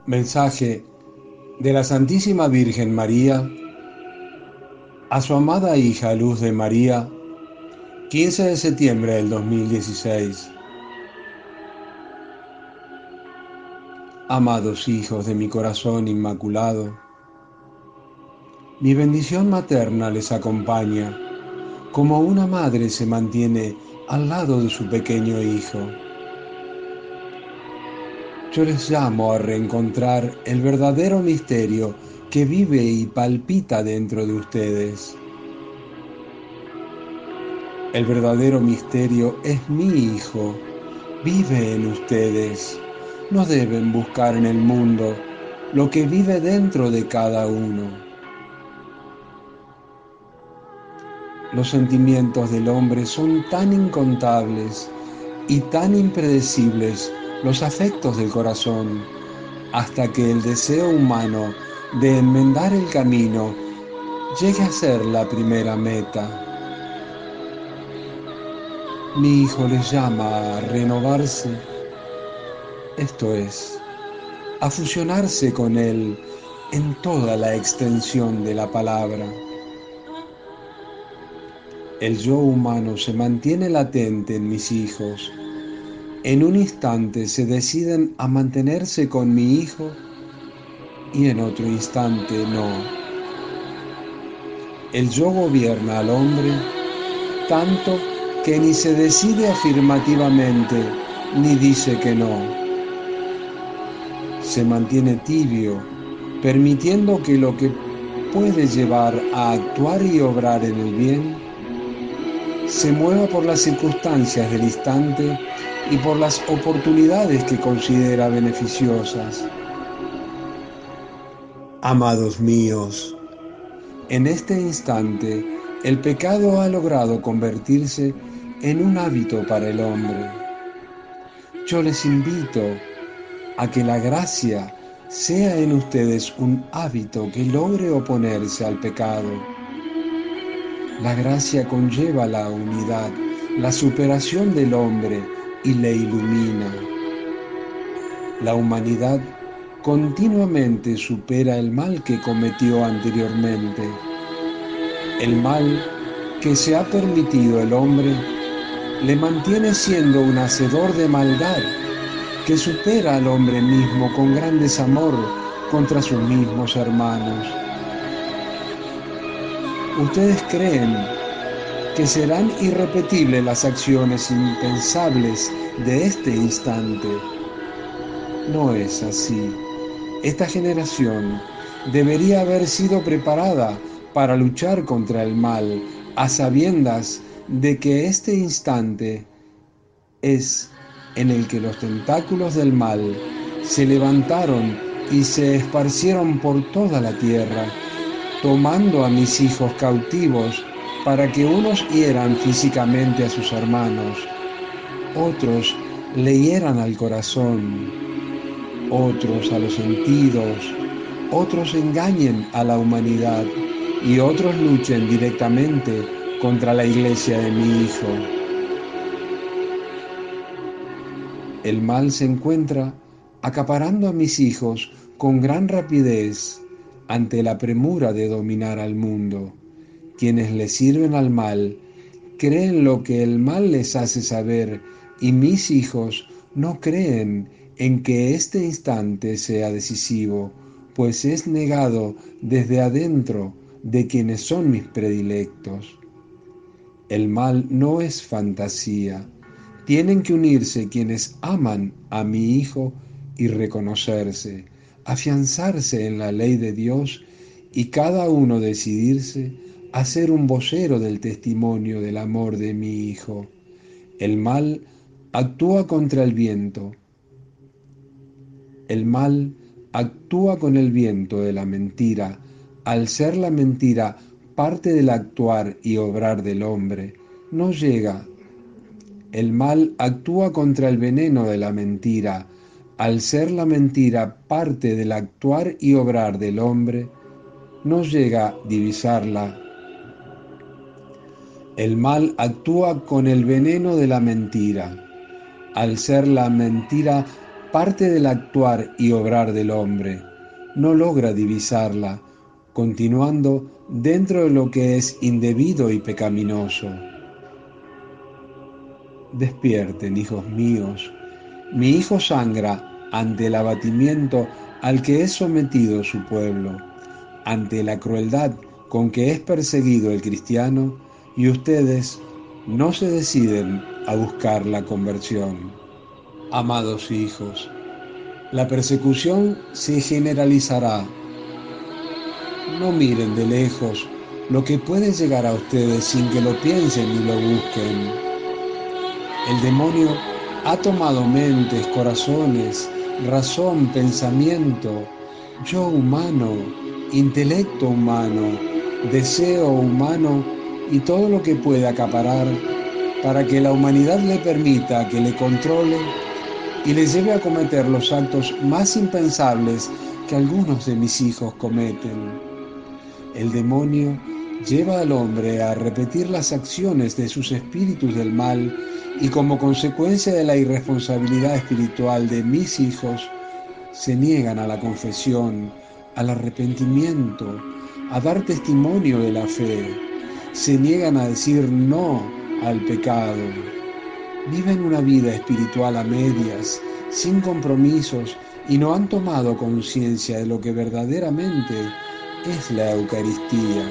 Mensaje de la Santísima Virgen María a su amada hija Luz de María, 15 de septiembre del 2016. Amados hijos de mi corazón inmaculado, mi bendición materna les acompaña, como una madre se mantiene al lado de su pequeño hijo. Yo les llamo a reencontrar el verdadero misterio que vive y palpita dentro de ustedes. El verdadero misterio es mi Hijo, vive en ustedes. No deben buscar en el mundo lo que vive dentro de cada uno. Los sentimientos del hombre son tan incontables y tan impredecibles, los afectos del corazón, hasta que el deseo humano de enmendar el camino llegue a ser la primera meta. Mi Hijo les llama a renovarse, esto es, a fusionarse con Él en toda la extensión de la palabra. El yo humano se mantiene latente en mis hijos. En un instante se deciden a mantenerse con mi Hijo y en otro instante no. El yo gobierna al hombre tanto que ni se decide afirmativamente ni dice que no. Se mantiene tibio, permitiendo que lo que puede llevar a actuar y obrar en el bien se mueva por las circunstancias del instante y por las oportunidades que considera beneficiosas. Amados míos, en este instante el pecado ha logrado convertirse en un hábito para el hombre. Yo les invito a que la gracia sea en ustedes un hábito que logre oponerse al pecado. La gracia conlleva la unidad, la superación del hombre y le ilumina. La humanidad continuamente supera el mal que cometió anteriormente. El mal que se ha permitido el hombre le mantiene siendo un hacedor de maldad que supera al hombre mismo con gran desamor contra sus mismos hermanos. Ustedes creen que serán irrepetibles las acciones impensables de este instante. No es así. Esta generación debería haber sido preparada para luchar contra el mal, a sabiendas de que este instante es en el que los tentáculos del mal se levantaron y se esparcieron por toda la tierra, tomando a mis hijos cautivos para que unos hieran físicamente a sus hermanos, otros le hieran al corazón, otros a los sentidos, otros engañen a la humanidad y otros luchen directamente contra la iglesia de mi Hijo. El mal se encuentra acaparando a mis hijos con gran rapidez ante la premura de dominar al mundo. Quienes le sirven al mal creen lo que el mal les hace saber y mis hijos no creen en que este instante sea decisivo, pues es negado desde adentro de quienes son mis predilectos. El mal no es fantasía. Tienen que unirse quienes aman a mi Hijo y reconocerse, afianzarse en la ley de Dios y cada uno decidirse a ser un vocero del testimonio del amor de mi Hijo. El mal actúa contra el viento. El mal actúa con el viento de la mentira, al ser la mentira parte del actuar y obrar del hombre. No llega. El mal actúa contra el veneno de la mentira, al ser la mentira parte del actuar y obrar del hombre, no llega a divisarla. El mal actúa con el veneno de la mentira, al ser la mentira parte del actuar y obrar del hombre, no logra divisarla, continuando dentro de lo que es indebido y pecaminoso. Despierten, hijos míos. Mi hijo sangra ante el abatimiento al que es sometido su pueblo, ante la crueldad con que es perseguido el cristiano, y ustedes no se deciden a buscar la conversión. Amados hijos, la persecución se generalizará. No miren de lejos lo que puede llegar a ustedes sin que lo piensen y lo busquen. El demonio ha tomado mentes, corazones, razón, pensamiento, yo humano, intelecto humano, deseo humano y todo lo que pueda acaparar para que la humanidad le permita que le controle y le lleve a cometer los actos más impensables que algunos de mis hijos cometen. El demonio lleva al hombre a repetir las acciones de sus espíritus del mal y como consecuencia de la irresponsabilidad espiritual de mis hijos, se niegan a la confesión, al arrepentimiento, a dar testimonio de la fe, se niegan a decir no al pecado. Viven una vida espiritual a medias, sin compromisos y no han tomado conciencia de lo que verdaderamente es la Eucaristía.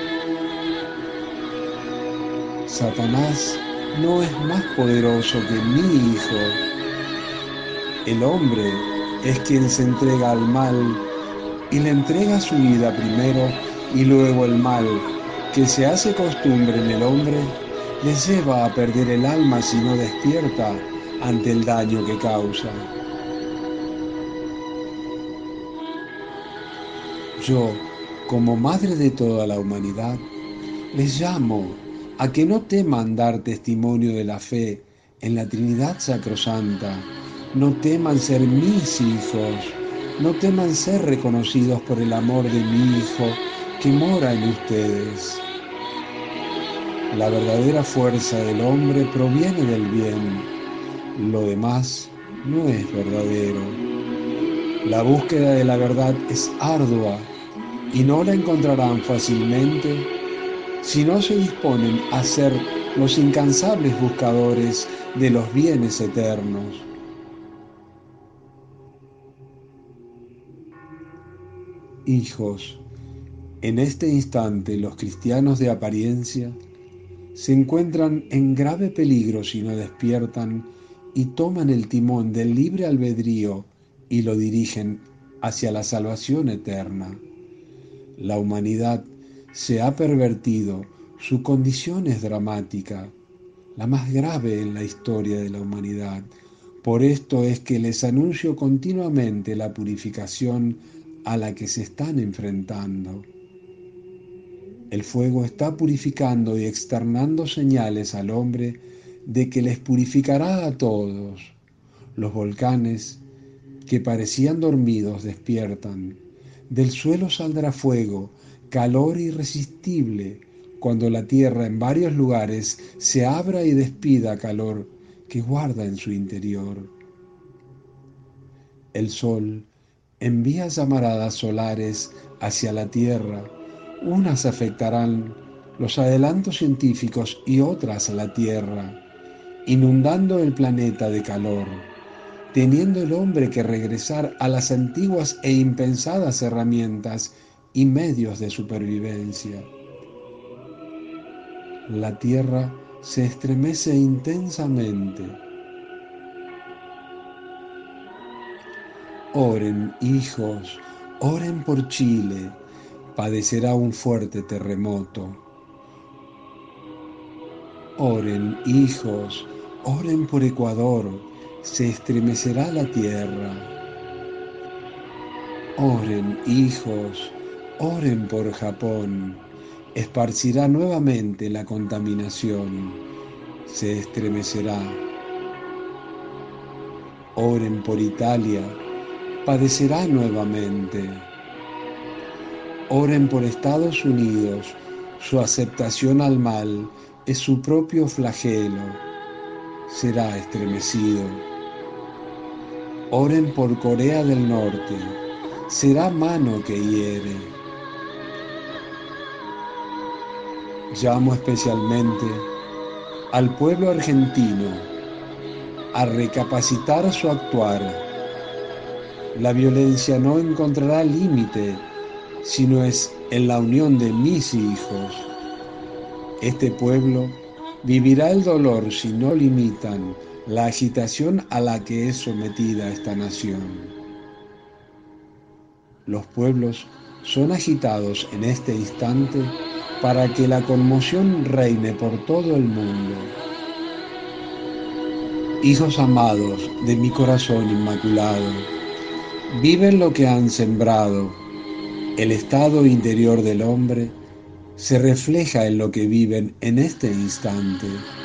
Satanás no es más poderoso que mi hijo. El hombre es quien se entrega al mal y le entrega su vida primero y luego el mal, que se hace costumbre en el hombre, le lleva a perder el alma si no despierta ante el daño que causa. Yo, como madre de toda la humanidad, les llamo a que no teman dar testimonio de la fe en la Trinidad Sacrosanta, no teman ser mis hijos, no teman ser reconocidos por el amor de mi Hijo que mora en ustedes. La verdadera fuerza del hombre proviene del bien, lo demás no es verdadero. La búsqueda de la verdad es ardua y no la encontrarán fácilmente si no se disponen a ser los incansables buscadores de los bienes eternos. Hijos, en este instante los cristianos de apariencia se encuentran en grave peligro si no despiertan y toman el timón del libre albedrío y lo dirigen hacia la salvación eterna. La humanidad se ha pervertido, su condición es dramática, la más grave en la historia de la humanidad. Por esto es que les anuncio continuamente la purificación a la que se están enfrentando. El fuego está purificando y externando señales al hombre de que les purificará a todos. Los volcanes, que parecían dormidos, despiertan. Del suelo saldrá fuego, calor irresistible, cuando la tierra en varios lugares se abra y despida calor que guarda en su interior. El sol envía llamaradas solares hacia la tierra. Unas afectarán los adelantos científicos y otras a la tierra, inundando el planeta de calor, teniendo el hombre que regresar a las antiguas e impensadas herramientas y medios de supervivencia. La tierra se estremece intensamente. Oren, hijos, oren por Chile, padecerá un fuerte terremoto. Oren, hijos, oren por Ecuador, se estremecerá la tierra. Oren, hijos, oren por Japón, esparcirá nuevamente la contaminación, se estremecerá. Oren por Italia, padecerá nuevamente. Oren por Estados Unidos, su aceptación al mal es su propio flagelo, será estremecido. Oren por Corea del Norte. Será mano que hiere. Llamo especialmente al pueblo argentino a recapacitar su actuar. La violencia no encontrará límite si no es en la unión de mis hijos. Este pueblo vivirá el dolor si no limitan la agitación a la que es sometida esta nación. Los pueblos son agitados en este instante para que la conmoción reine por todo el mundo. Hijos amados de mi corazón inmaculado, viven lo que han sembrado. El estado interior del hombre se refleja en lo que viven en este instante.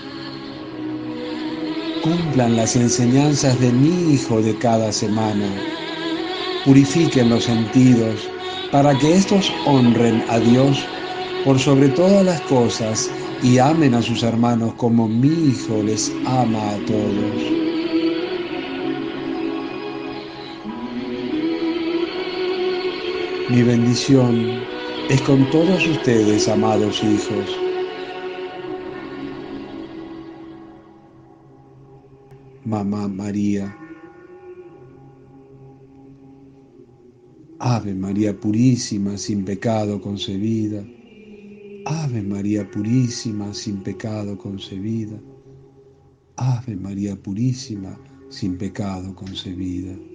Cumplan las enseñanzas de mi hijo de cada semana. Purifiquen los sentidos para que éstos honren a Dios por sobre todas las cosas y amen a sus hermanos como mi hijo les ama a todos. Mi bendición es con todos ustedes, amados hijos. Mamá María, Ave María purísima, sin pecado concebida. Ave María purísima, sin pecado concebida. Ave María purísima, sin pecado concebida.